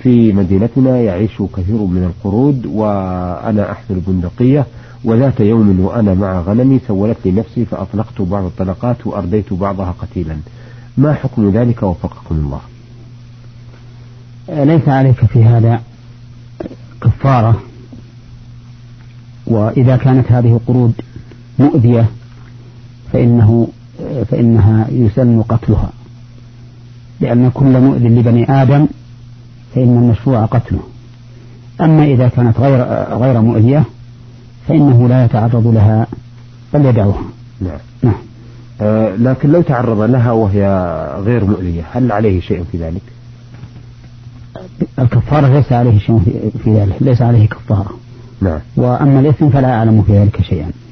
في مدينتنا يعيش كثير من القرود، وأنا أحمل بندقية، وذات يوم وأنا مع غنمي سولت لي نفسي فأطلقت بعض الطلقات وأرديت بعضها قتيلا، ما حكم ذلك وفقكم الله؟ ليس عليك في هذا كفارة، وإذا كانت هذه قرود مؤذية فإنها يسن قتلها، لأن كل مؤذي لبني آدم فإن المشروع قتله. أما إذا كانت غير مؤذية فإنه لا يتعرض لها بل يدعوها. نعم. لكن لو تعرض لها وهي غير مؤذية هل عليه شيء في ذلك؟ الكفارة ليس عليه شيء في ذلك، ليس عليه كفارة. نعم. وأما الإثم فلا أعلم في ذلك شيئا.